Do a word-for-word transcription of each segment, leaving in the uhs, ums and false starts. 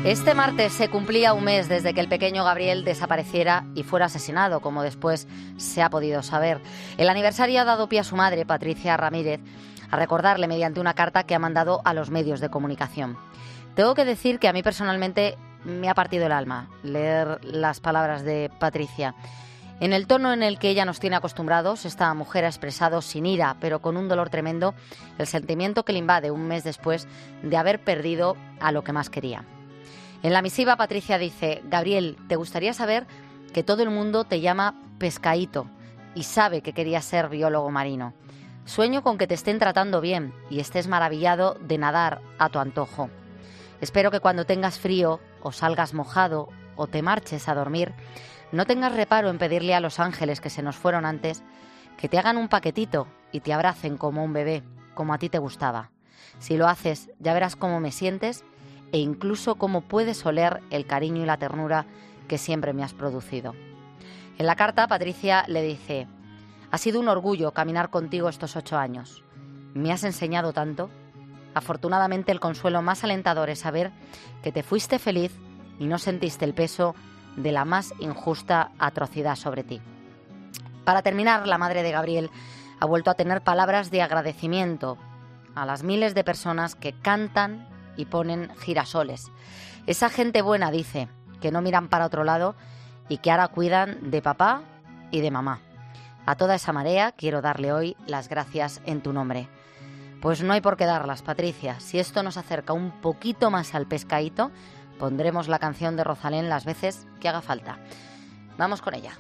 Este martes se cumplía un mes desde que el pequeño Gabriel desapareciera y fuera asesinado, como después se ha podido saber. El aniversario ha dado pie a su madre, Patricia Ramírez, a recordarle mediante una carta que ha mandado a los medios de comunicación. Tengo que decir que a mí personalmente me ha partido el alma leer las palabras de Patricia. En el tono en el que ella nos tiene acostumbrados, esta mujer ha expresado sin ira, pero con un dolor tremendo, el sentimiento que le invade un mes después de haber perdido a lo que más quería. En la misiva, Patricia dice: Gabriel, te gustaría saber que todo el mundo te llama Pescaíto y sabe que querías ser biólogo marino. Sueño con que te estén tratando bien y estés maravillado de nadar a tu antojo. Espero que cuando tengas frío o salgas mojado o te marches a dormir, no tengas reparo en pedirle a los ángeles que se nos fueron antes que te hagan un paquetito y te abracen como un bebé, como a ti te gustaba. Si lo haces, ya verás cómo me sientes e incluso cómo puedes oler el cariño y la ternura que siempre me has producido. En la carta, Patricia le dice: ha sido un orgullo caminar contigo estos ocho años. Me has enseñado tanto. Afortunadamente, el consuelo más alentador es saber que te fuiste feliz y no sentiste el peso de la más injusta atrocidad sobre ti. Para terminar, la madre de Gabriel ha vuelto a tener palabras de agradecimiento a las miles de personas que cantan y ponen girasoles. Esa gente buena, dice, que no miran para otro lado y que ahora cuidan de papá y de mamá. A toda esa marea quiero darle hoy las gracias en tu nombre. Pues no hay por qué darlas, Patricia. Si esto nos acerca un poquito más al pescadito, pondremos la canción de Rosalén las veces que haga falta. Vamos con ella.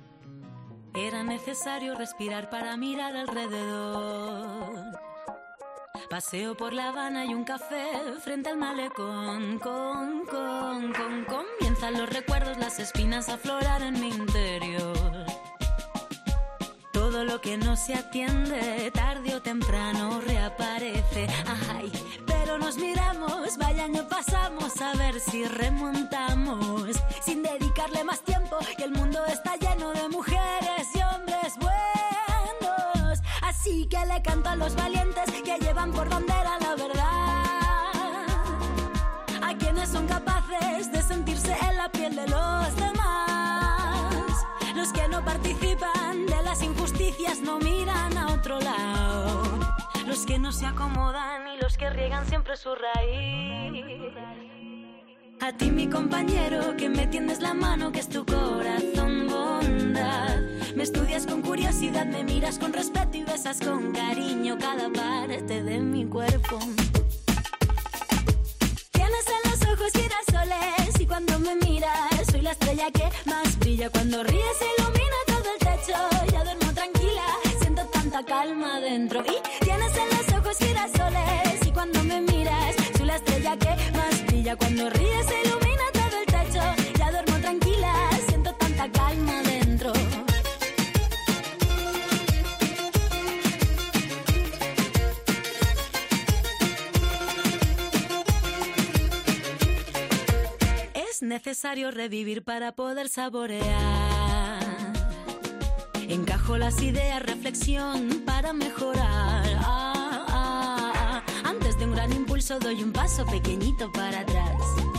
Era necesario respirar para mirar alrededor. Paseo por La Habana y un café frente al malecón. Con, con, con, comienzan los recuerdos, las espinas a aflorar en mi interior. Todo lo que no se atiende, tarde o temprano reaparece. Ay, pero nos miramos, vaya año pasamos, a ver si remontamos. Sin dedicarle más tiempo, y el mundo está lleno de mujeres y hombres buenos. Así que le canto a los valientes que llevan por bandera la verdad. A quienes son capaces de sentirse en la piel de los demás. Los que no participan de las injusticias no miran a otro lado. Los que no se acomodan y los que riegan siempre su raíz. A ti, mi compañero, que me tiendes la mano, que es tu corazón bondad. Me estudias con curiosidad, me miras con respeto y besas con cariño cada parte de mi cuerpo. Tienes en los ojos girasoles y cuando me miras soy la estrella que más brilla. Cuando ríes ilumina todo el techo, ya duermo tranquila, siento tanta calma dentro. Y tienes en los ojos girasoles y cuando me miras soy la estrella que más brilla. Cuando ríes ilumina todo el techo, ya duermo tranquila, siento tanta calma dentro. Es necesario revivir para poder saborear. Encajo las ideas, reflexión para mejorar. Ah, ah, ah. Antes de un gran impulso doy un paso pequeñito para atrás.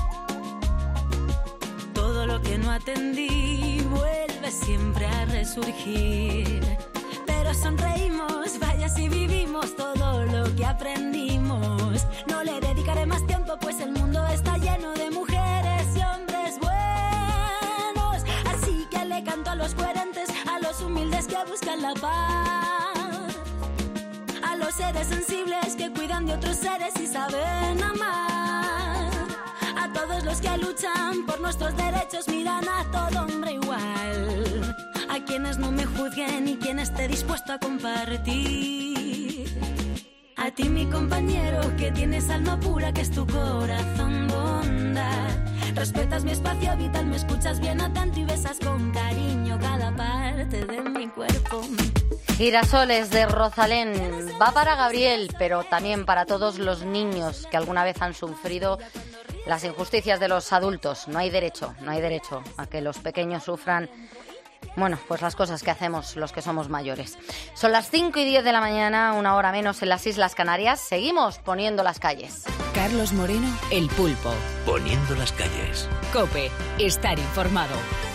Todo lo que no atendí vuelve siempre a resurgir. Pero sonreímos, vaya si vivimos todo lo que aprendimos. No le dedicaré más tiempo, pues el mundo está lleno de mujeres y hombres buenos. Así que le canto a los coherentes, a los humildes que buscan la paz, a los seres sensibles que cuidan de otros seres y saben amar, a todos los que luchan por nuestros derechos, miran a todo hombre igual, a quienes no me juzguen y quien esté dispuesto a compartir. A ti, mi compañero, que tienes alma pura, que es tu corazón bondad. Respetas mi espacio vital, me escuchas bien atento y besas con cariño cada parte de mi cuerpo. Girasoles de Rosalén va para Gabriel, pero también para todos los niños que alguna vez han sufrido las injusticias de los adultos. No hay derecho, no hay derecho a que los pequeños sufran, bueno, pues las cosas que hacemos los que somos mayores. Son las cinco y diez de la mañana, una hora menos en las Islas Canarias. Seguimos poniendo las calles. Carlos Moreno, El Pulpo. Poniendo las calles. COPE, estar informado.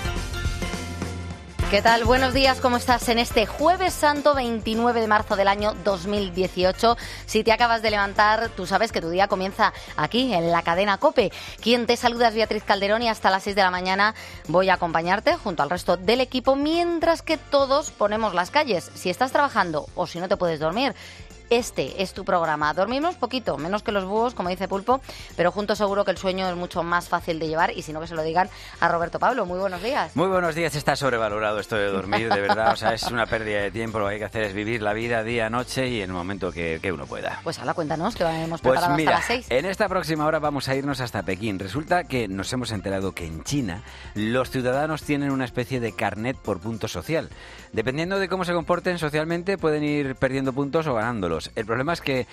¿Qué tal? Buenos días, ¿cómo estás en este Jueves Santo veintinueve de marzo del año dos mil dieciocho? Si te acabas de levantar, tú sabes que tu día comienza aquí, en la cadena COPE. Quien te saluda es Beatriz Calderón y hasta las seis de la mañana voy a acompañarte junto al resto del equipo mientras que todos ponemos las calles. Si estás trabajando o si no te puedes dormir, este es tu programa. Dormimos poquito, menos que los búhos, como dice Pulpo, pero juntos seguro que el sueño es mucho más fácil de llevar y si no que se lo digan a Roberto Pablo. Muy buenos días. Muy buenos días. Está sobrevalorado esto de dormir, de verdad. O sea, es una pérdida de tiempo. Lo que hay que hacer es vivir la vida día, noche y en el momento que, que uno pueda. Pues ahora cuéntanos, que hemos pues preparado mira, hasta las seis. En esta próxima hora vamos a irnos hasta Pekín. Resulta que nos hemos enterado que en China los ciudadanos tienen una especie de carnet por punto social. Dependiendo de cómo se comporten socialmente, pueden ir perdiendo puntos o ganándolos. El problema es que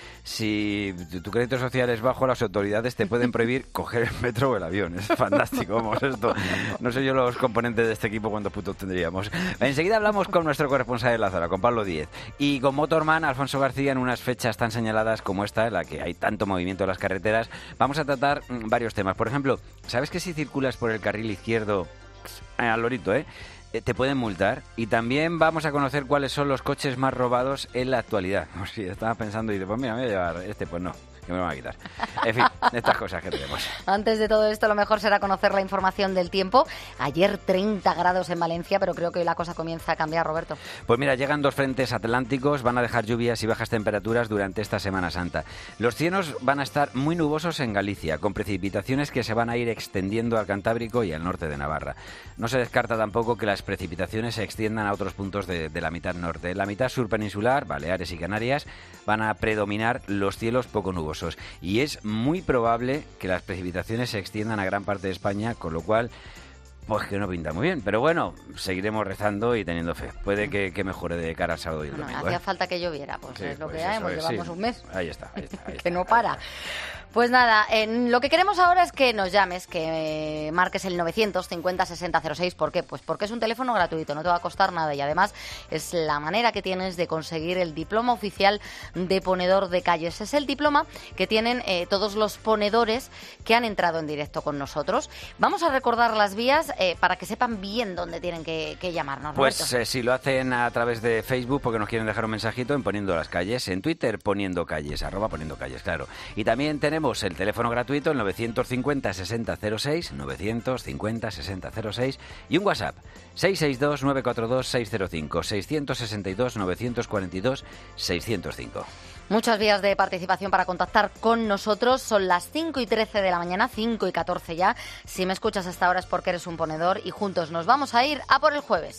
si tu crédito social es bajo, las autoridades te pueden prohibir coger el metro o el avión. Es fantástico, vamos, esto. No sé yo los componentes de este equipo cuántos puntos tendríamos. Enseguida hablamos con nuestro corresponsal de la zona, con Pablo Díez, y con Motorman, Alfonso García, en unas fechas tan señaladas como esta, en la que hay tanto movimiento en las carreteras. Vamos a tratar varios temas. Por ejemplo, ¿sabes que si circulas por el carril izquierdo, eh, al lorito, eh? te pueden multar? Y también vamos a conocer cuáles son los coches más robados en la actualidad. O si estaba pensando y dice, pues mira, me voy a llevar este, pues no, que me lo van a quitar. En fin, estas cosas que tenemos. Antes de todo esto, lo mejor será conocer la información del tiempo. Ayer treinta grados en Valencia, pero creo que hoy la cosa comienza a cambiar, Roberto. Pues mira, llegan dos frentes atlánticos, van a dejar lluvias y bajas temperaturas durante esta Semana Santa. Los cielos van a estar muy nubosos en Galicia, con precipitaciones que se van a ir extendiendo al Cantábrico y al norte de Navarra. No se descarta tampoco que las precipitaciones se extiendan a otros puntos de, de la mitad norte. En la mitad sur peninsular, Baleares y Canarias, van a predominar los cielos poco nubosos. Y es muy probable que las precipitaciones se extiendan a gran parte de España, con lo cual, pues que no pinta muy bien. Pero bueno, seguiremos rezando y teniendo fe. Puede que, que mejore de cara al sábado y el domingo. No, hacía ¿eh? falta que lloviera, pues sí, es lo pues que hay, pues es, llevamos sí. un mes. Ahí está, ahí está. Ahí que está, no para. Está. Pues nada, eh, lo que queremos ahora es que nos llames, que eh, marques el novecientos cincuenta sesenta cero seis. ¿Por qué? Pues porque es un teléfono gratuito, no te va a costar nada y además es la manera que tienes de conseguir el diploma oficial de ponedor de calles. Es el diploma que tienen eh, todos los ponedores que han entrado en directo con nosotros. Vamos a recordar las vías eh, para que sepan bien dónde tienen que, que llamarnos, Roberto. Pues eh, si lo hacen a través de Facebook, porque nos quieren dejar un mensajito en Poniendo las Calles, en Twitter Poniendo Calles, arroba Poniendo Calles, claro. Y también tenemos el teléfono gratuito, el novecientos cincuenta sesenta cero seis, novecientos cincuenta sesenta cero seis, y un WhatsApp, seis seis dos nueve cuatro dos seis cero cinco, seiscientos sesenta y dos novecientos cuarenta y dos seiscientos cinco. Muchas vías de participación para contactar con nosotros. Son las cinco y trece de la mañana, cinco y catorce ya. Si me escuchas hasta ahora es porque eres un ponedor y juntos nos vamos a ir a por el jueves.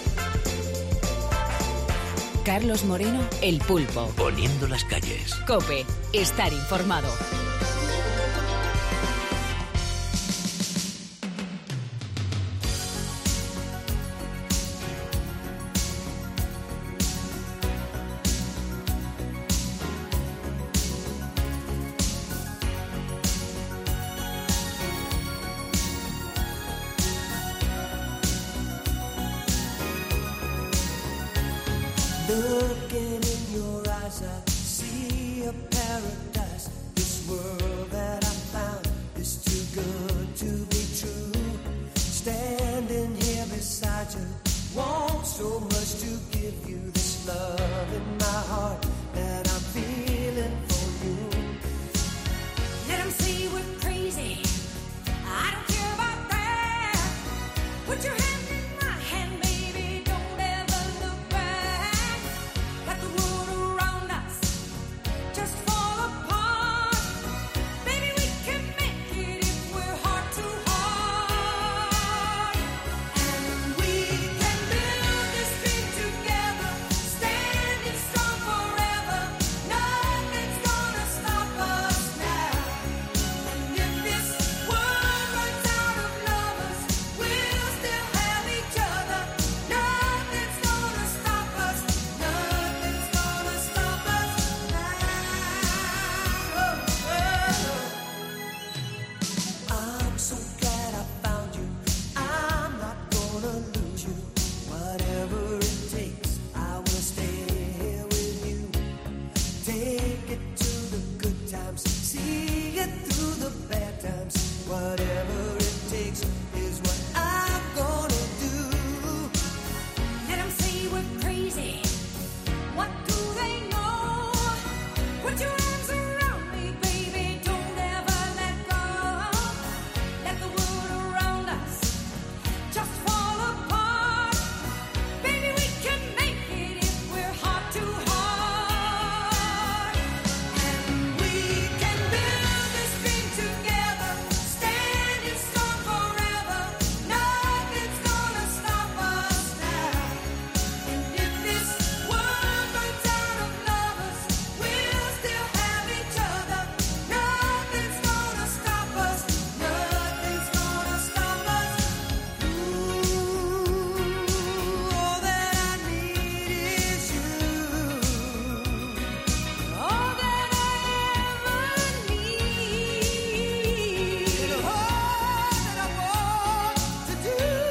Carlos Moreno, El Pulpo. Poniendo las calles. COPE, estar informado. Looking in your eyes, I see a paradise. This world that I found is too good to be true. Standing here beside you, want so much to give you this love in my heart that I'm feeling for you. Let 'em say we're crazy. I don't care about that. Put your hand in my hand, baby. Don't ever look back. Let the world around us just fall apart. Baby, times. Whatever it takes is what I'm gonna do. Let them say we're crazy. What do they know? Put your arms around me, baby. Don't ever let go. Let the world around us just fall apart. Baby, we can make it if we're heart to heart. And we can build this dream together, standing strong forever. Nothing's gonna stop us now. And if this world runs out of lovers, we'll still have each other. Nothing's gonna stop us. Nothing's gonna stop us. Ooh, all that I need is you. All that I ever need. And all that I want to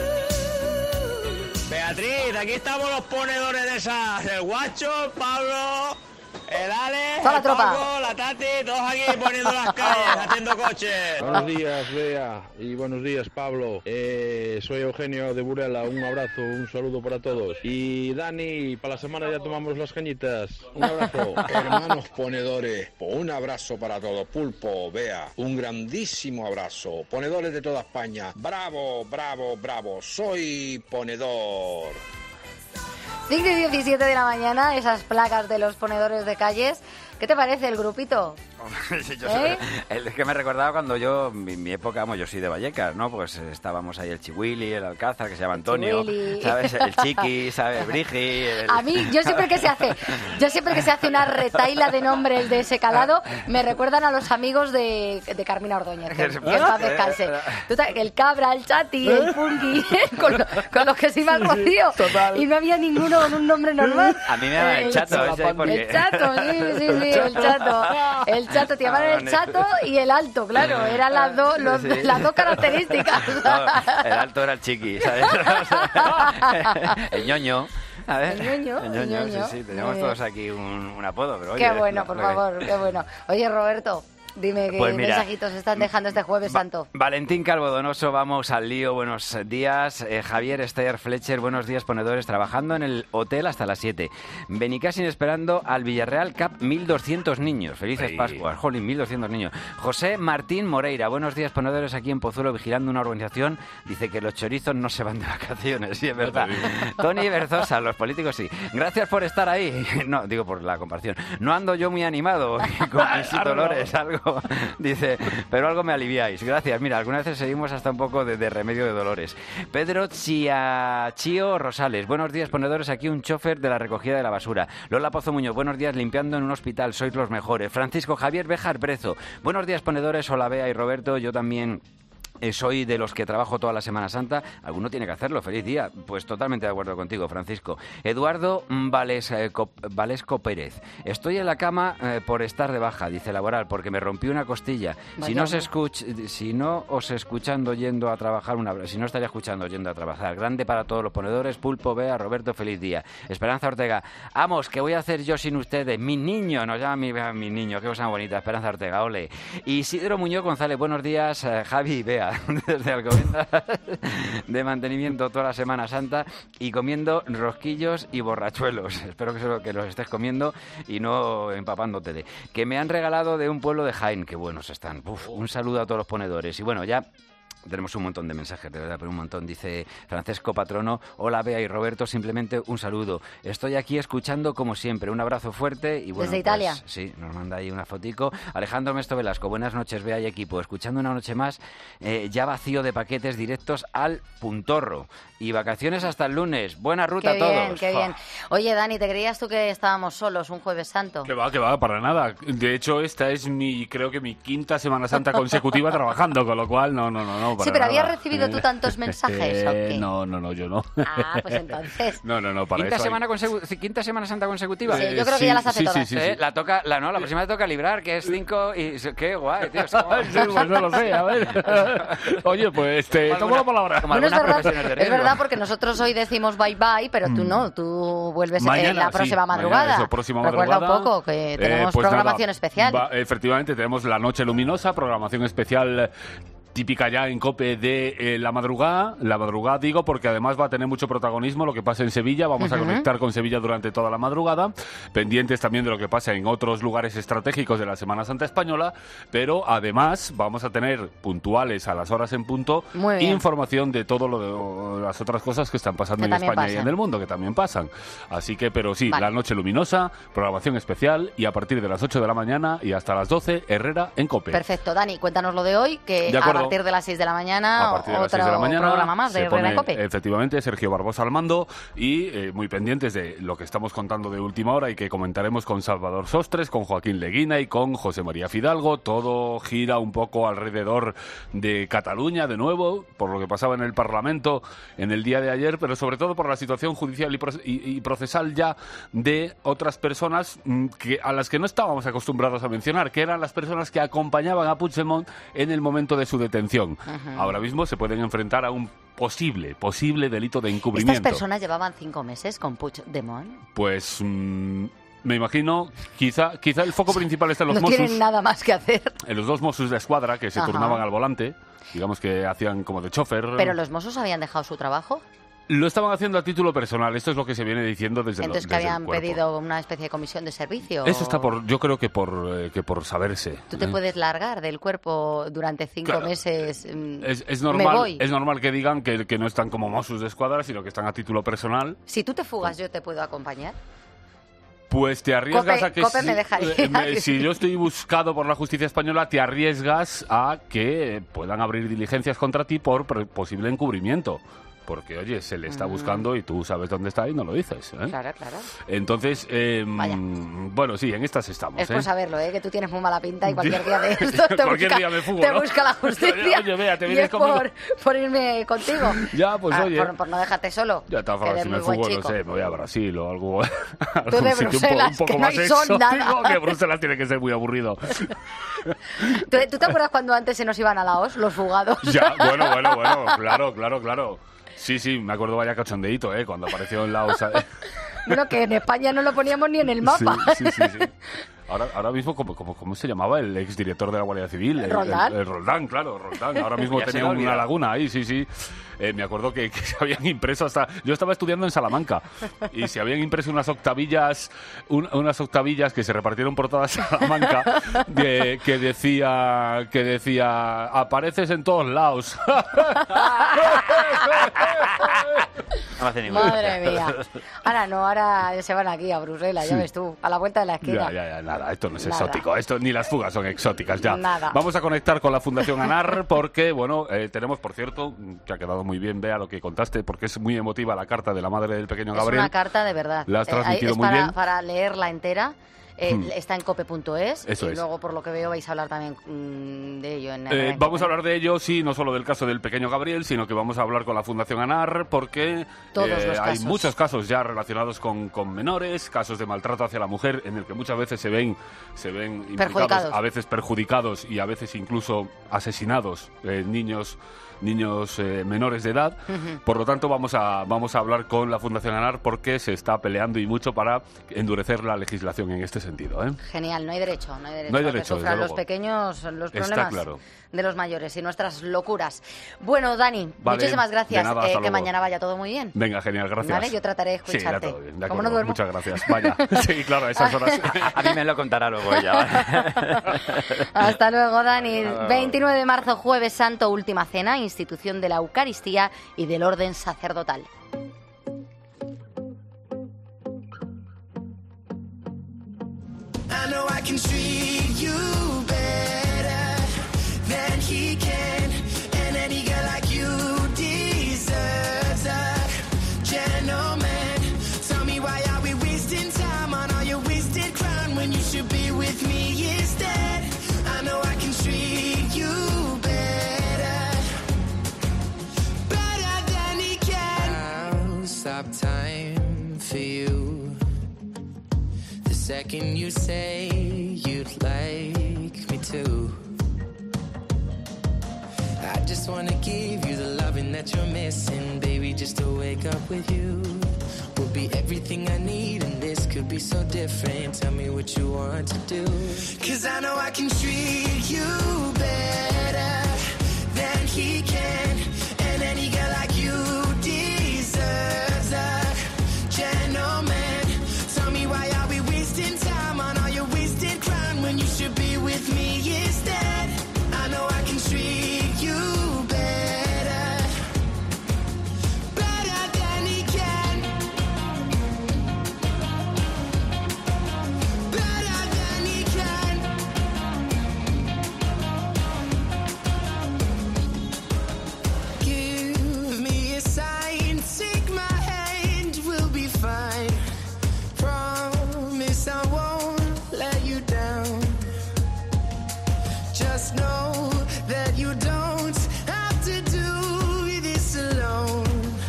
do. Beatriz, aquí estamos los ponedores de esas, el Guacho, Pablo, el Ale, Toda la el tropa. Paco, la Tati, todos aquí poniendo las calles, haciendo coches. Buenos días, Bea, y buenos días, Pablo. Eh, soy Eugenio de Burela, un abrazo, un saludo para todos. Y Dani, para la semana ya tomamos las cañitas. Un abrazo. Hermanos ponedores, un abrazo para todos. Pulpo, Bea, un grandísimo abrazo. Ponedores de toda España, bravo, bravo, bravo. Soy ponedor. cinco y diecisiete de la mañana, esas placas de los ponedores de calles. ¿Qué te parece el grupito? Sí, yo ¿Eh? sé, es que me recordaba cuando yo, mi, mi época, vamos, yo soy de Vallecas, ¿no? Pues eh, estábamos ahí el Chihuili, el Alcázar, que se llama Antonio, Chihuili. ¿sabes? El Chiqui, ¿sabes? Brigi. El... A mí, yo siempre que se hace, yo siempre que se hace una retaila de nombres de ese calado, me recuerdan a los amigos de, de Carmina Ordóñez, que, que en paz descanse. Tú sabes, el Cabra, el Chati, el Punky, con, lo- con los que se iba al Rocío. Y no había ninguno con un nombre normal. A mí me llama el Chato, a veces, porque... El Chato, sí, sí, sí, el Chato. El Chato, te llamaban el Chato y el Alto, claro, eran las dos, los- Sí. las dos características. No, el alto era el Chiqui, ¿sabes? El ñoño. A ver. El ñoño, El el ñoño, ñoño. sí, sí, teníamos Muy todos bien. aquí un, un apodo, pero oye... Qué bueno, lo- por lo que- favor, qué bueno. Oye, Roberto, dime qué Pues mira, mensajitos están dejando este Jueves Santo. Valentín Calvo Donoso, vamos al lío, buenos días. Eh, Javier Esther Fletcher, buenos días, ponedores, trabajando en el hotel hasta las siete. Benicassin esperando al Villarreal Cup, mil doscientos niños. Felices Sí. Pascuas, jolín, mil doscientos niños. José Martín Moreira, buenos días, ponedores, aquí en Pozuelo, vigilando una organización. Dice que los chorizos no se van de vacaciones, sí, es verdad. Tony Berzosa, los políticos sí. Gracias por estar ahí. No, digo por la comparación. No ando yo muy animado con mis dolores, algo. Dice, pero algo me aliviáis. Gracias. Mira, algunas veces seguimos hasta un poco de, de remedio de dolores. Pedro Chiachío Rosales. Buenos días, ponedores. Aquí un chofer de la recogida de la basura. Lola Pozo Muñoz. Buenos días, limpiando en un hospital. Sois los mejores. Francisco Javier Béjar Brezo. Buenos días, ponedores. Hola, Bea y Roberto. Yo también... Eh, soy de los que trabajo toda la Semana Santa. Alguno tiene que hacerlo. Feliz día. Pues totalmente de acuerdo contigo, Francisco. Eduardo Valesco, Valesco Pérez. Estoy en la cama eh, por estar de baja, dice laboral, porque me rompí una costilla. Vaya Si no, se hombre. escuch- si no os escuchando yendo a trabajar, una, si no estaría escuchando yendo a trabajar. Grande para todos los ponedores. Pulpo, Bea, Roberto, feliz día. Esperanza Ortega. Vamos, ¿qué voy a hacer yo sin ustedes? Mi niño, nos llama mi, mi niño. Qué cosa bonita. Esperanza Ortega, ole. Isidro Muñoz González. Buenos días, eh, Javi y Bea. Desde Alcobendas, de mantenimiento toda la Semana Santa y comiendo rosquillos y borrachuelos. Espero que, se- que los estés comiendo y no empapándote de. Que me han regalado de un pueblo de Jaén. Qué buenos están. Uf, un saludo a todos los ponedores. Y bueno, ya... Tenemos un montón de mensajes, de verdad, pero un montón. Dice Francesco Patrono, hola Bea y Roberto, simplemente un saludo. Estoy aquí escuchando como siempre, un abrazo fuerte y bueno, Desde Italia. pues, sí, nos manda ahí una fotico. Alejandro Mesto Velasco, buenas noches Bea y equipo, escuchando una noche más, eh, ya vacío de paquetes directos al Puntorro. Y vacaciones hasta el lunes. Buena ruta Qué a bien, todos. qué Jo. bien. Oye, Dani, ¿te creías tú que estábamos solos un Jueves Santo? Que va, que va, para nada. De hecho, esta es mi, creo que mi quinta Semana Santa consecutiva trabajando, con lo cual, no, no, no, no no, para Sí, pero ¿habías nada. recibido tú tantos mensajes o Eh, qué? No, no, no, yo no. Ah, pues entonces. No, no, no, para ¿Quinta eso hay- semana, consegu- ¿Quinta Semana Santa consecutiva? Sí, yo creo que ya las hace sí, todas. sí, sí, Eh, sí. La toca, la no, la próxima te toca librar, que es cinco y qué guay, tío. Es como- Sí, pues no lo sé, a ver. Oye, pues te Como tomo la alguna- palabra. como Bueno, es algunas verdad, profesiones de es riesgo. verdad porque nosotros hoy decimos bye bye, pero tú no, tú vuelves en Mañana, la próxima sí, madrugada. mañana, eso, próxima Recuerda madrugada. un poco que Eh, tenemos pues programación nada, especial. va- efectivamente, tenemos la Noche Luminosa, programación especial típica ya en COPE de eh, la madrugada. La madrugada digo porque además va a tener mucho protagonismo lo que pasa en Sevilla. Vamos a Ujú. conectar con Sevilla durante toda la madrugada, pendientes también de lo que pasa en otros lugares estratégicos de la Semana Santa Española, pero además vamos a tener puntuales a las horas en punto Muy bien. información de todo lo de las otras cosas que están pasando Que en también España y pasan. en el mundo, que también pasan. Así que, pero sí, Vale. la Noche Luminosa, programación especial y a partir de las ocho de la mañana y hasta las doce, Herrera en COPE. Perfecto, Dani, cuéntanos lo de hoy, que De a acuerdo. partir de las seis de la mañana, A partir de las otro seis de la mañana programa más de se Herrera pone, en COPE. efectivamente, Sergio Barbosa al mando y eh, muy pendientes de lo que estamos contando de última hora y que comentaremos con Salvador Sostres, con Joaquín Leguina y con José María Fidalgo. Todo gira un poco alrededor de Cataluña, de nuevo, por lo que pasaba en el Parlamento en el día de ayer, pero sobre todo por la situación judicial y, pro- y- y procesal ya de otras personas mm, que, a las que no estábamos acostumbrados a mencionar, que eran las personas que acompañaban a Puigdemont en el momento de su detención. Ahora mismo se pueden enfrentar a un posible, posible delito de Estas encubrimiento. personas llevaban cinco meses con Puigdemont. Pues mm, me imagino, quizá, quizá el foco principal está en los No Mossos, tienen nada más que hacer. en los dos Mossos de escuadra que se Ajá. turnaban al volante, digamos que hacían como de chofer. Pero los Mossos habían dejado su trabajo. Lo estaban haciendo a título personal, esto es lo que se viene diciendo desde, lo- Entonces, que desde el habían cuerpo. pedido una especie de comisión de servicio. Eso está por, yo creo que por, eh, que por saberse. Tú te ¿eh? puedes largar del cuerpo durante cinco Claro. meses. mm, Es, es Me normal, voy. es normal que digan que, que no están como Mossos de escuadra, sino que están a título personal. Si tú te fugas, yo te puedo acompañar. Pues te arriesgas Cope- a que Cope si, me dejaría. eh, me- si yo estoy buscado por la justicia española, te arriesgas a que puedan abrir diligencias contra ti por pre- posible encubrimiento. Porque, oye, se le está Mm. buscando y tú sabes dónde está y no lo dices. ¿eh? Claro, claro. Entonces, eh, Vaya. bueno, sí, en estas estamos. Es ¿eh? por saberlo, ¿eh? Que tú tienes muy mala pinta y cualquier día de esto te, Cualquier busca, día me fugo, te ¿no? busca la justicia. Oye, vea, te y vienes es conmigo. por, por irme contigo. Ya, pues Ah, oye. Por, por no dejarte solo. Ya está, que eres si me muy buen fugo, no chico. sé, me voy a Brasil o algo. algún Tú de sitio un po- Bruselas, un poco que no más hay sol, exótico, nada. que Bruselas tiene que ser muy aburrido. ¿Tú, tú te acuerdas cuando antes se nos iban a Laos los fugados? Ya, bueno, bueno, bueno, claro, claro, claro. Sí, sí, me acuerdo vaya cachondeíto, ¿eh? Cuando apareció en la O S A. Bueno, que en España no lo poníamos ni en el mapa. Sí, sí, sí, sí. Ahora, ahora mismo, ¿cómo, cómo, cómo se llamaba el exdirector de la Guardia Civil? El, ¿Roldán? El, el Roldán, claro, Roldán. Ahora mismo Ya se tenía lo una olvidaba. laguna ahí, sí, sí. Eh, me acuerdo que, que se habían impreso hasta... Yo estaba estudiando en Salamanca y se habían impreso unas octavillas, un- unas octavillas que se repartieron por toda Salamanca de- que decía, que decía, apareces en todos lados. No me hace ningún Madre mía. Ahora no, ahora se van aquí a Bruselas, ya Sí. ves tú, a la vuelta de la esquina. Ya, ya, ya, nada, esto no es Nada. exótico, esto ni las fugas son exóticas ya. Nada. Vamos a conectar con la Fundación ANAR porque, bueno, eh, tenemos, por cierto, que ha quedado muy bien, Bea, lo que contaste, porque es muy emotiva la carta de la madre del pequeño Es Gabriel. una carta de verdad. La has Eh, transmitido es muy para, bien. para leerla entera. Eh, Hmm. Está en cope punto es Eso y es. luego, por lo que veo, vais a hablar también mm, de ello. En Eh, en vamos a Cope. hablar de ello, sí, no solo del caso del pequeño Gabriel, sino que vamos a hablar con la Fundación ANAR porque Todos eh, los hay casos. muchos casos ya relacionados con, con menores, casos de maltrato hacia la mujer, en el que muchas veces se ven, se ven implicados, Perjudicados. a veces perjudicados y a veces incluso asesinados eh, niños niños eh, menores de edad. Ujú. Por lo tanto, vamos a, vamos a hablar con la Fundación ANAR porque se está peleando y mucho para endurecer la legislación en este sentido. ¿eh? Genial, no hay derecho. No hay derecho, No hay a que derecho, sufran desde los luego. pequeños los Está problemas claro. de los mayores y nuestras locuras. Bueno, Dani, Vale, muchísimas gracias. de nada, Eh, hasta que luego. mañana vaya todo muy bien. Venga, genial, gracias. Vale, yo trataré de Sí, irá escucharte. todo bien, de Como acuerdo. no duermo. Muchas gracias. Vaya. Sí, claro, a esas horas. A, a mí me lo contará luego ella. ¿vale? Hasta luego, Dani. Hasta luego. veintinueve de marzo, Jueves Santo, última cena, institución de la Eucaristía y del orden sacerdotal. I know I can treat you better than he can, and any girl like you deserves a gentleman. Tell me why are we wasting time on all your wasted crown when you should be with me instead? I know I can treat you better second you say you'd like me to. I just wanna give you the loving that you're missing, baby, just to wake up with you will be everything I need, and this could be so different. Tell me what you want to do, 'cause I know I can treat you better than he can, and any girl like you deserves a gentleman. Tell me why are we wasting time on all your wasted crime when you should be with me instead. I know I can treat you better, better than he can, better than he can. Give me a sign, take my hand, we'll be fine. Promise I won't let you down. Just know that you don't have to do this alone.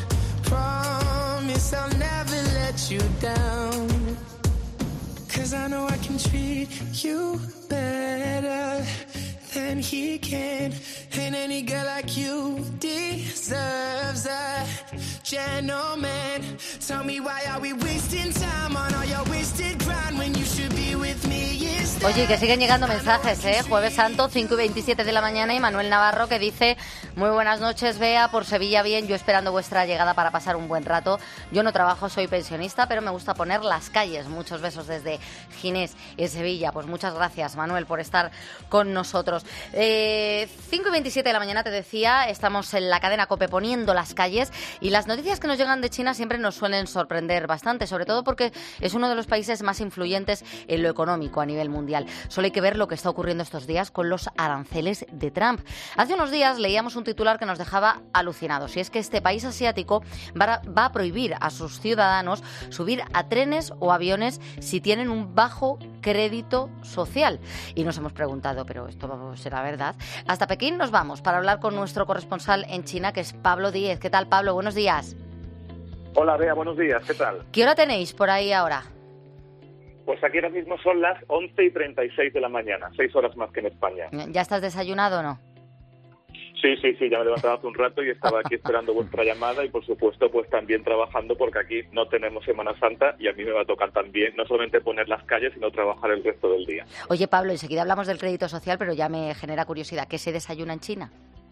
Promise I'll never let you down. 'Cause I know I can treat you better than he can, and any girl like you deserves a gentleman. Tell me why are we wasting time on all your wasted grind when you should be with me instead. Oye, que siguen llegando mensajes, ¿eh? Jueves Santo, cinco y veintisiete de la mañana, y Manuel Navarro que dice: muy buenas noches, Bea, por Sevilla bien, yo esperando vuestra llegada para pasar un buen rato. Yo no trabajo, soy pensionista, pero me gusta poner las calles. Muchos besos desde Ginés, en Sevilla. Pues muchas gracias, Manuel, por estar con nosotros. Eh, cinco y veintisiete de la mañana, te decía, estamos en la cadena COPE poniendo las calles, y las noticias que nos llegan de China siempre nos suelen sorprender bastante, sobre todo porque es uno de los países más influyentes en lo económico a nivel mundial. Solo hay que ver lo que está ocurriendo estos días con los aranceles de Trump. Hace unos días leíamos un titular que nos dejaba alucinados, y es que este país asiático va a, va a prohibir a sus ciudadanos subir a trenes o aviones si tienen un bajo crédito social. Y nos hemos preguntado, ¿pero esto será verdad? Hasta Pekín nos vamos para hablar con nuestro corresponsal en China, que es Pablo Díez. ¿Qué tal, Pablo? Buenos días. Hola, Bea, buenos días. ¿Qué tal? ¿Qué hora tenéis por ahí ahora? Pues aquí ahora mismo son las once y treinta y seis de la mañana, seis horas más que en España. ¿Ya estás desayunado o no? Sí, sí, sí, ya me he levantado hace un rato y estaba aquí esperando vuestra llamada, y por supuesto pues también trabajando, porque aquí no tenemos Semana Santa y a mí me va a tocar también no solamente poner las calles, sino trabajar el resto del día. Oye, Pablo, enseguida hablamos del crédito social, pero ya me genera curiosidad. ¿Qué se desayuna en China?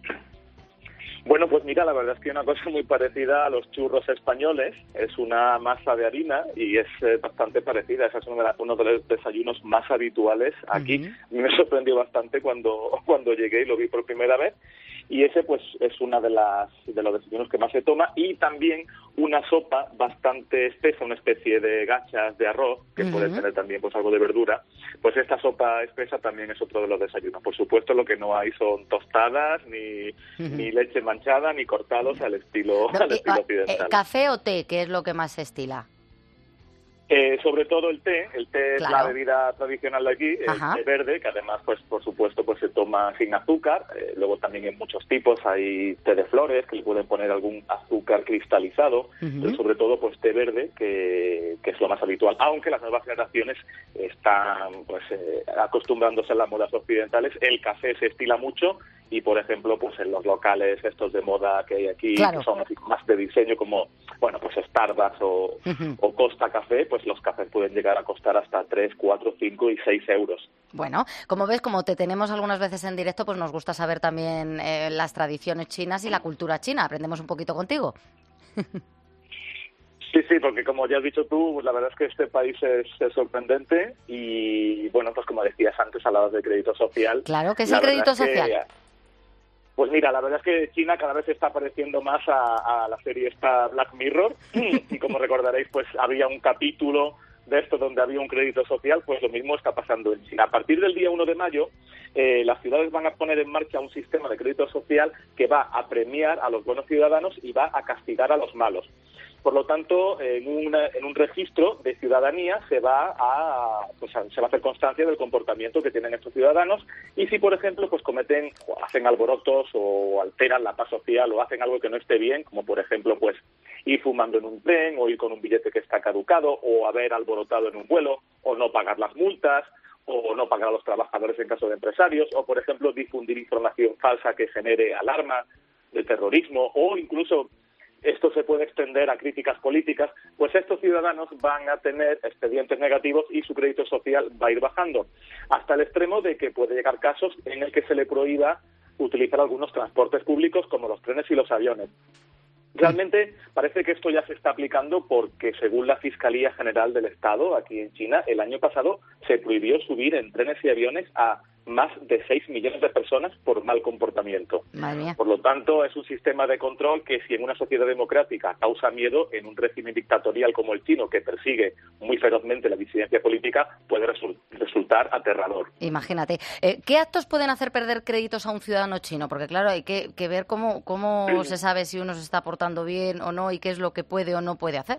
Bueno, pues mira, la verdad es que una cosa muy parecida a los churros españoles. Es una masa de harina y es eh, bastante parecida. Ese es uno de, la, uno de los desayunos más habituales aquí. Uh-huh. Me sorprendió bastante cuando, cuando llegué y lo vi por primera vez. Y ese pues es una de las de los desayunos que más se toma, y también una sopa bastante espesa, una especie de gachas de arroz, que uh-huh. puede tener también pues algo de verdura. Pues esta sopa espesa también es otro de los desayunos. Por supuesto, lo que no hay son tostadas, ni, uh-huh. ni leche manchada, ni cortados al estilo, no, al estilo occidental. Eh, ¿Café o té? ¿Qué es lo que más se estila? Eh, sobre todo el té, el té claro. es la bebida tradicional de aquí, Ajá. el té verde, que además, pues por supuesto, pues se toma sin azúcar. Eh, luego también en muchos tipos hay té de flores, que le pueden poner algún azúcar cristalizado, uh-huh. pero sobre todo pues té verde, que, que es lo más habitual. Aunque las nuevas generaciones están pues eh, acostumbrándose a las modas occidentales. El café se estila mucho, y por ejemplo pues en los locales estos de moda que hay aquí, claro. que son más de diseño, como bueno pues Starbucks o, uh-huh. o Costa Café, pues los cafés pueden llegar a costar hasta tres, cuatro, cinco y seis euros. Bueno, como ves, como te tenemos algunas veces en directo, pues nos gusta saber también eh, las tradiciones chinas y la cultura china. Aprendemos un poquito contigo. Sí, sí, porque como ya has dicho tú, pues la verdad es que este país es, es sorprendente, y bueno, pues como decías antes, hablabas de crédito social. Claro, ¿qué es el crédito social? Que, pues mira, la verdad es que China cada vez se está pareciendo más a, a la serie esta Black Mirror, y como recordaréis, pues había un capítulo de esto donde había un crédito social. Pues lo mismo está pasando en China. A partir del día uno de mayo, eh, las ciudades van a poner en marcha un sistema de crédito social que va a premiar a los buenos ciudadanos y va a castigar a los malos. Por lo tanto, en, una, en un registro de ciudadanía se va a, pues, a, se va a hacer constancia del comportamiento que tienen estos ciudadanos y si, por ejemplo, pues cometen o hacen alborotos o alteran la paz social o hacen algo que no esté bien, como por ejemplo, pues ir fumando en un tren o ir con un billete que está caducado o haber alborotado en un vuelo o no pagar las multas o no pagar a los trabajadores en caso de empresarios o, por ejemplo, difundir información falsa que genere alarma de terrorismo o incluso esto se puede extender a críticas políticas, pues estos ciudadanos van a tener expedientes negativos y su crédito social va a ir bajando, hasta el extremo de que puede llegar casos en el que se le prohíba utilizar algunos transportes públicos como los trenes y los aviones. Realmente parece que esto ya se está aplicando porque, según la Fiscalía General del Estado, aquí en China, el año pasado se prohibió subir en trenes y aviones a más de seis millones de personas por mal comportamiento. Por lo tanto, es un sistema de control que, si en una sociedad democrática causa miedo, en un régimen dictatorial como el chino, que persigue muy ferozmente la disidencia política, puede resu- resultar aterrador. Imagínate. Eh, ¿Qué actos pueden hacer perder créditos a un ciudadano chino? Porque, claro, hay que, que ver cómo, cómo se sabe si uno se está portando bien o no y qué es lo que puede o no puede hacer.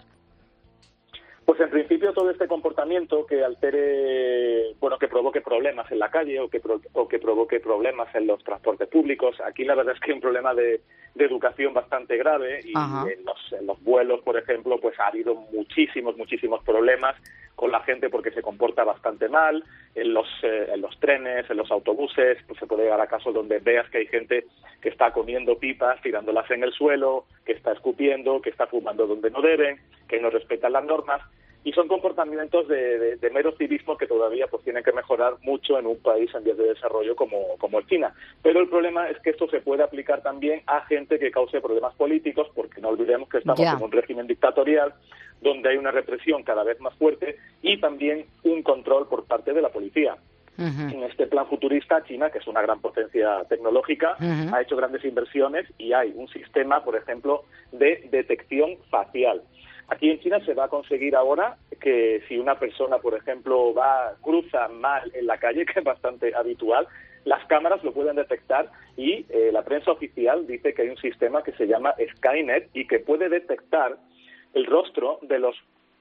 Pues en principio todo este comportamiento que altere, bueno, que provoque problemas en la calle o que, pro, o que provoque problemas en los transportes públicos. Aquí la verdad es que hay un problema de, de educación bastante grave y en los, en los vuelos, por ejemplo, pues ha habido muchísimos, muchísimos problemas con la gente porque se comporta bastante mal. En los, eh, en los trenes, en los autobuses, pues se puede llegar a casos donde veas que hay gente que está comiendo pipas, tirándolas en el suelo, que está escupiendo, que está fumando donde no deben, que no respetan las normas. Y son comportamientos de, de, de mero civismo que todavía pues tienen que mejorar mucho en un país en vías de desarrollo como, como el China. Pero el problema es que esto se puede aplicar también a gente que cause problemas políticos, porque no olvidemos que estamos yeah. en un régimen dictatorial donde hay una represión cada vez más fuerte y también un control por parte de la policía. Uh-huh. En este plan futurista, China, que es una gran potencia tecnológica, uh-huh. ha hecho grandes inversiones y hay un sistema, por ejemplo, de detección facial. Aquí en China se va a conseguir ahora que si una persona, por ejemplo, va cruza mal en la calle, que es bastante habitual, las cámaras lo pueden detectar y eh, la prensa oficial dice que hay un sistema que se llama Skynet y que puede detectar el rostro de los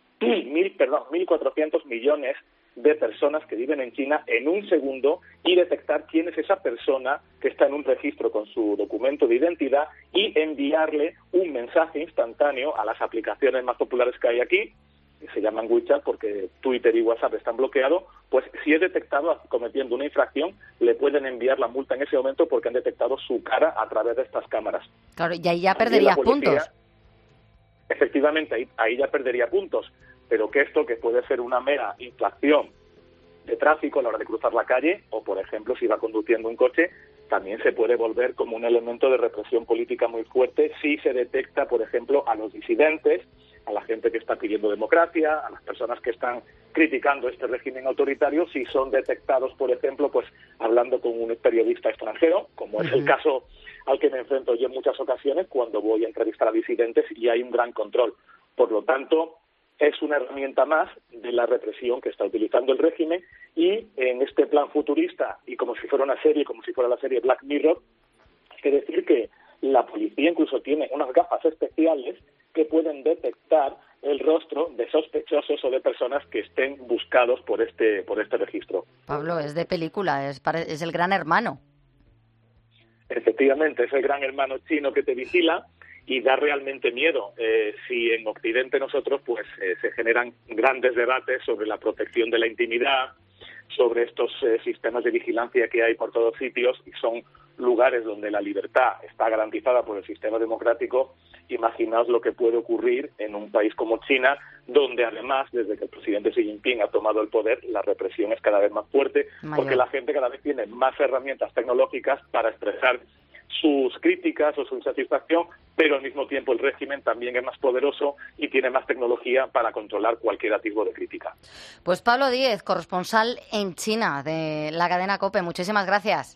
mil, perdón, mil cuatrocientos millones de personas que viven en China en un segundo y detectar quién es esa persona que está en un registro con su documento de identidad y enviarle un mensaje instantáneo a las aplicaciones más populares que hay aquí, que se llaman WeChat porque Twitter y WhatsApp están bloqueados. Pues si es detectado cometiendo una infracción, le pueden enviar la multa en ese momento porque han detectado su cara a través de estas cámaras. Claro, y ahí ya perderías puntos. Efectivamente, ahí, ahí ya perdería puntos. Pero que esto, que puede ser una mera infracción de tráfico a la hora de cruzar la calle, o por ejemplo si va conduciendo un coche, también se puede volver como un elemento de represión política muy fuerte si se detecta, por ejemplo, a los disidentes, a la gente que está pidiendo democracia, a las personas que están criticando este régimen autoritario, si son detectados, por ejemplo, pues hablando con un periodista extranjero, como uh-huh. es el caso al que me enfrento yo en muchas ocasiones cuando voy a entrevistar a disidentes y hay un gran control. Por lo tanto, es una herramienta más de la represión que está utilizando el régimen y en este plan futurista, y como si fuera una serie, como si fuera la serie Black Mirror, hay que decir que la policía incluso tiene unas gafas especiales que pueden detectar el rostro de sospechosos o de personas que estén buscados por este por este registro. Pablo, es de película, es, pare- es el Gran Hermano. Efectivamente, es el Gran Hermano chino que te vigila y da realmente miedo. Eh, si en Occidente nosotros pues eh, se generan grandes debates sobre la protección de la intimidad, sobre estos eh, sistemas de vigilancia que hay por todos sitios y son lugares donde la libertad está garantizada por el sistema democrático, imaginaos lo que puede ocurrir en un país como China, donde además, desde que el presidente Xi Jinping ha tomado el poder, la represión es cada vez más fuerte, Mayor. porque la gente cada vez tiene más herramientas tecnológicas para expresar sus críticas o su insatisfacción, pero al mismo tiempo el régimen también es más poderoso y tiene más tecnología para controlar cualquier atisbo de crítica. Pues Pablo Díez, corresponsal en China de la cadena COPE, muchísimas gracias.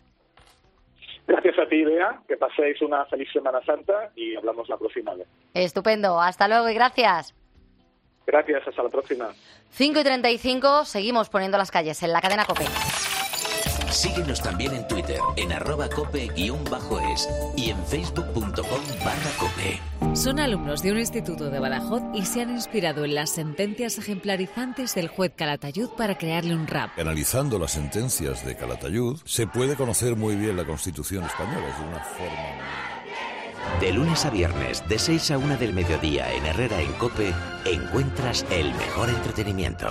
Gracias a ti, Bea, que paséis una feliz Semana Santa y hablamos la próxima vez. Estupendo, hasta luego y gracias. Gracias, hasta la próxima. cinco y treinta y cinco, seguimos poniendo las calles en la cadena COPE. Síguenos también en Twitter, en arroba cope guión bajo es y en facebook punto com barra cope. Son alumnos de un instituto de Badajoz y se han inspirado en las sentencias ejemplarizantes del juez Calatayud para crearle un rap. Analizando las sentencias de Calatayud, se puede conocer muy bien la Constitución española de una forma... De lunes a viernes, de seis a una del mediodía en Herrera en Cope, encuentras el mejor entretenimiento.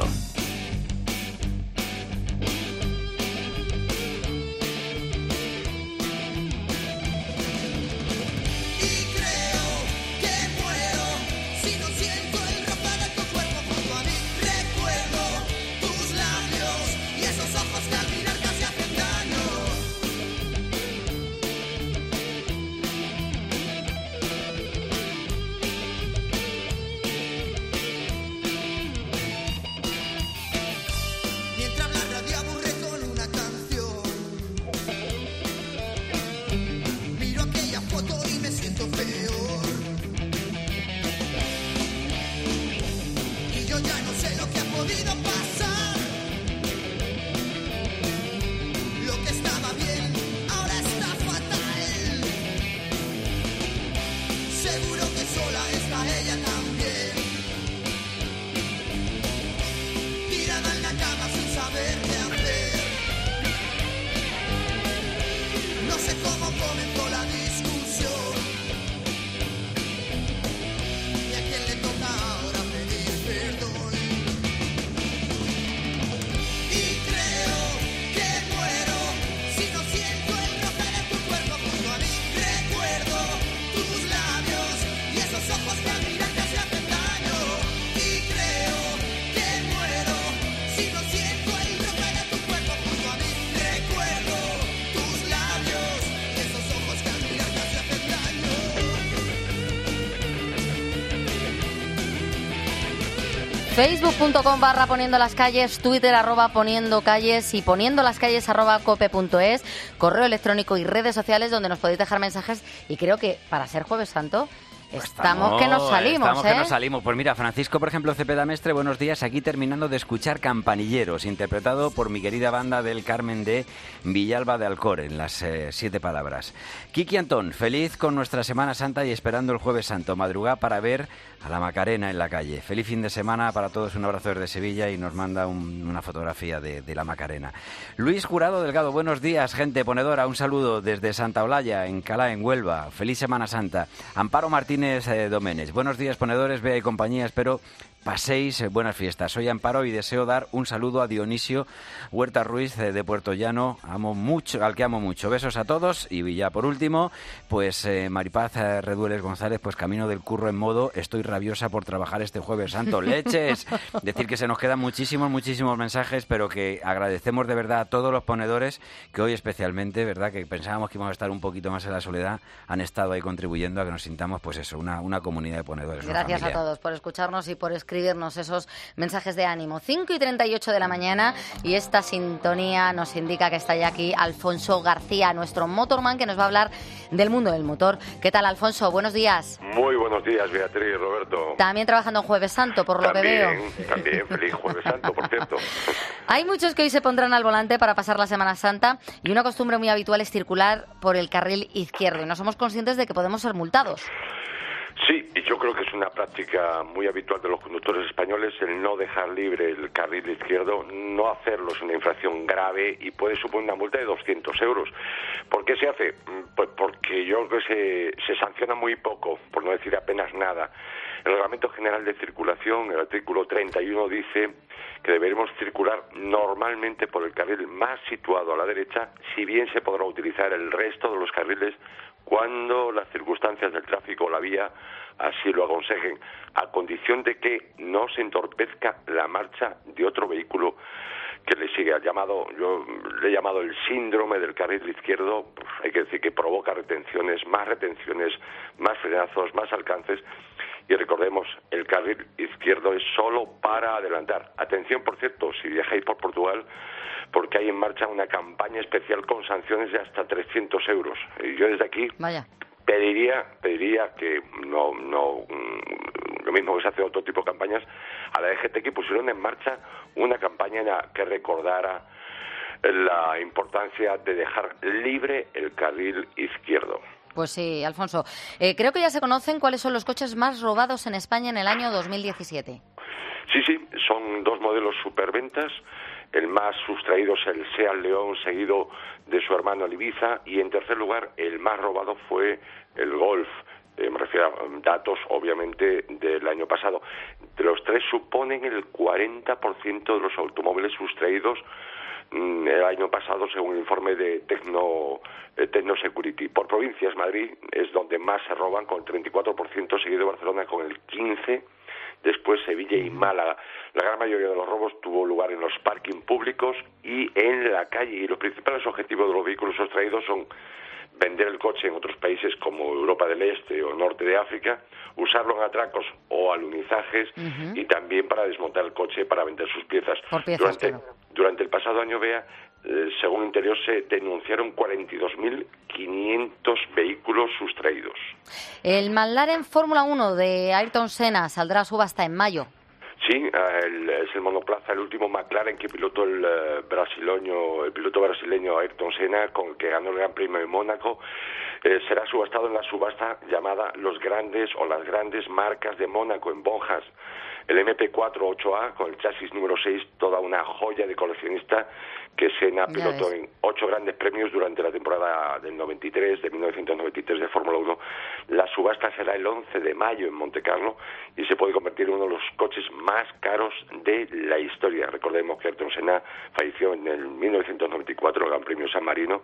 facebook punto com barra poniendo las calles, Twitter arroba poniendo calles y poniendo las calles arroba cope punto es, correo electrónico y redes sociales donde nos podéis dejar mensajes. Y creo que para ser Jueves Santo Pues estamos, estamos que nos salimos, estamos ¿eh? que nos salimos. Pues mira, Francisco, por ejemplo, Cepeda Mestre, buenos días. Aquí terminando de escuchar Campanilleros, interpretado por mi querida banda del Carmen de Villalba de Alcor, en las eh, siete palabras. Kiki Antón, feliz con nuestra Semana Santa y esperando el Jueves Santo. Madrugá para ver a la Macarena en la calle. Feliz fin de semana para todos. Un abrazo desde Sevilla y nos manda un, una fotografía de, de la Macarena. Luis Jurado Delgado, buenos días, gente ponedora. Un saludo desde Santa Olalla, en Calá, en Huelva. Feliz Semana Santa. Amparo Martínez eh, Doménez, buenos días, ponedores, Bea y compañía. Espero paséis eh, buenas fiestas. Soy Amparo y deseo dar un saludo a Dionisio Huerta Ruiz eh, de Puerto Llano, amo mucho, al que amo mucho. Besos a todos. Y ya por último, pues eh, Maripaz eh, Redueles González, pues camino del curro en modo estoy rabiosa por trabajar este Jueves Santo. ¡Leches! Decir que se nos quedan muchísimos, muchísimos mensajes, pero que agradecemos de verdad a todos los ponedores que hoy especialmente, verdad, que pensábamos que íbamos a estar un poquito más en la soledad, han estado ahí contribuyendo a que nos sintamos, pues eso, una, una comunidad de ponedores. Gracias a todos por escucharnos y por escribirnos esos mensajes de ánimo. cinco y treinta y ocho de la mañana y esta sintonía nos indica que está ya aquí Alfonso García, nuestro motorman, que nos va a hablar del mundo del motor. ¿Qué tal, Alfonso? Buenos días. Muy buenos días, Beatriz, Roberto. También trabajando en Jueves Santo, por lo también, que veo. También, feliz Jueves Santo, por cierto. Hay muchos que hoy se pondrán al volante para pasar la Semana Santa y una costumbre muy habitual es circular por el carril izquierdo y no somos conscientes de que podemos ser multados. Sí, y yo creo que es una práctica muy habitual de los conductores españoles el no dejar libre el carril izquierdo. No hacerlo es una infracción grave y puede suponer una multa de doscientos euros. ¿Por qué se hace? Pues porque yo creo que se, se sanciona muy poco, por no decir apenas nada. El Reglamento General de Circulación, el artículo treinta y uno, dice que deberemos circular normalmente por el carril más situado a la derecha, si bien se podrá utilizar el resto de los carriles cuando las circunstancias del tráfico o la vía así lo aconsejen, a condición de que no se entorpezca la marcha de otro vehículo que le sigue. Al llamado, yo le he llamado el síndrome del carril izquierdo. Pues hay que decir que provoca retenciones, más retenciones, más frenazos, más alcances. Y recordemos, el carril izquierdo es solo para adelantar. Atención, por cierto, si viajáis por Portugal, porque hay en marcha una campaña especial con sanciones de hasta trescientos euros. Y yo desde aquí Vaya. pediría pediría que no no lo mismo que se hace en otro tipo de campañas, a la D G T que pusieron en marcha una campaña que recordara la importancia de dejar libre el carril izquierdo. Pues sí, Alfonso. Eh, creo que ya se conocen cuáles son los coches más robados en España en el año dos mil diecisiete. Sí, sí, son dos modelos superventas. El más sustraído es el Seat León, seguido de su hermano el Ibiza, y en tercer lugar el más robado fue el Golf. Eh, me refiero a datos, obviamente, del año pasado. De los tres suponen el cuarenta por ciento de los automóviles sustraídos mm, el año pasado, según el informe de Tecno, eh, Tecno Security. Por provincias, Madrid es donde más se roban, con el treinta y cuatro por ciento, seguido de Barcelona con el quince por ciento. Después Sevilla y Málaga. La gran mayoría de los robos tuvo lugar en los parking públicos y en la calle. Y los principales objetivos de los vehículos sustraídos son vender el coche en otros países como Europa del Este o Norte de África, usarlo en atracos o alunizajes, uh-huh. y también para desmontar el coche para vender sus piezas. Por piezas, durante, claro. durante el pasado año, Bea, eh, según Interior, se denunciaron cuarenta y dos mil quinientos vehículos sustraídos. El McLaren Fórmula uno de Ayrton Senna saldrá a subasta en mayo. Sí, el, es el monoplaza, el último McLaren que pilotó el uh, brasileño, el piloto brasileño Ayrton Senna, con el que ganó el Gran Premio de Mónaco. Eh, será subastado en la subasta llamada Los Grandes o las Grandes Marcas de Mónaco, en Bonjas. El M P cuatro ocho A, con el chasis número seis, toda una joya de coleccionista, que Senna pilotó en ocho grandes premios durante la temporada del noventa y tres, de mil novecientos noventa y tres de Fórmula uno. La subasta será el once de mayo en Montecarlo y se puede convertir en uno de los coches más caros de la historia. Recordemos que Ayrton Senna falleció en el mil novecientos noventa y cuatro en el Gran Premio San Marino,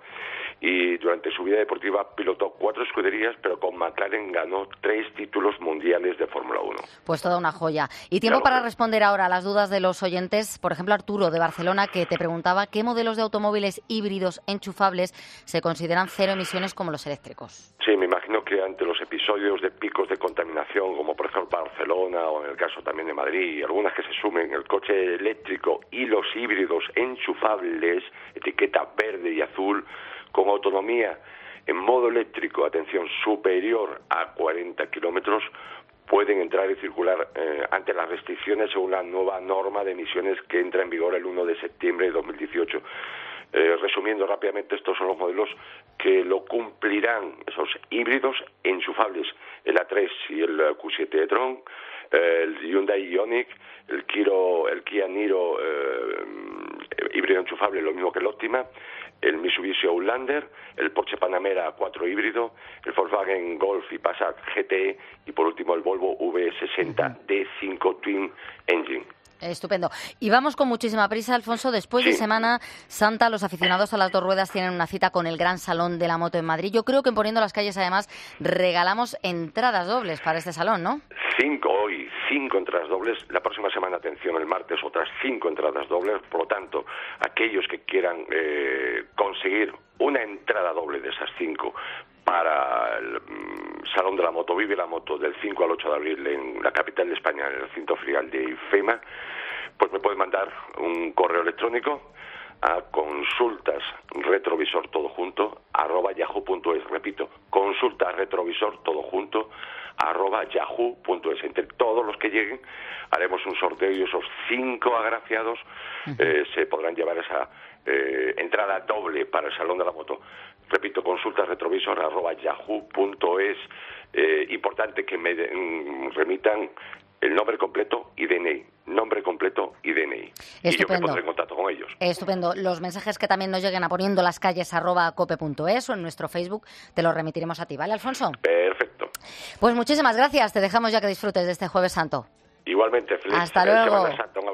y durante su vida deportiva pilotó cuatro escuderías, pero con McLaren ganó tres títulos mundiales de Fórmula uno. Pues toda una joya. Y tiempo Claro. para responder ahora a las dudas de los oyentes. Por ejemplo, Arturo de Barcelona, que te preguntaba qué modelos de automóviles híbridos enchufables se consideran cero emisiones como los eléctricos. Sí, me imagino que ante los episodios de picos de contaminación, como por ejemplo Barcelona o en el caso también de Madrid, y algunas que se sumen, el coche eléctrico y los híbridos enchufables, etiqueta verde y azul, con autonomía en modo eléctrico, atención, superior a cuarenta kilómetros, pueden entrar y circular eh, ante las restricciones según la nueva norma de emisiones que entra en vigor el uno de septiembre de dos mil dieciocho. Eh, resumiendo rápidamente, estos son los modelos que lo cumplirán, esos híbridos enchufables, el A tres y el Q siete e-tron, eh, el Hyundai Ioniq, el, Kiro, el Kia Niro eh, híbrido enchufable, lo mismo que el Optima, el Mitsubishi Outlander, el Porsche Panamera cuatro híbrido, el Volkswagen Golf y Passat G T E y por último el Volvo V sesenta D cinco Twin Engine. Estupendo. Y vamos con muchísima prisa, Alfonso. Después Sí. de Semana Santa, los aficionados a las dos ruedas tienen una cita con el Gran Salón de la Moto en Madrid. Yo creo que en Poniendo las Calles, además, regalamos entradas dobles para este salón, ¿no? Cinco hoy, cinco entradas dobles. La próxima semana, atención, el martes otras cinco entradas dobles. Por lo tanto, aquellos que quieran eh, conseguir una entrada doble de esas cinco para el mm, Salón de la Moto, Vive la Moto, del cinco al ocho de abril en la capital de España, en el recinto ferial de IFEMA, pues me pueden mandar un correo electrónico a consultas retrovisor todo junto arroba yahoo punto es. Repito, consultas retrovisor todo junto arroba yahoo punto es. Entre todos los que lleguen haremos un sorteo y esos cinco agraciados eh, se podrán llevar esa eh, entrada doble para el Salón de la Moto. Repito, consultas retrovisor arroba yahoo punto es. Eh, importante que me de, mm, remitan el nombre completo y D N I. Nombre completo y D N I. Y yo me pondré en contacto con ellos. Estupendo. Los mensajes que también nos lleguen a poniendo las calles arroba cope punto es o en nuestro Facebook te los remitiremos a ti, ¿vale, Alfonso? Perfecto. Pues muchísimas gracias. Te dejamos ya que disfrutes de este Jueves Santo. Igualmente, feliz Hasta feliz luego. Semana Santa. Un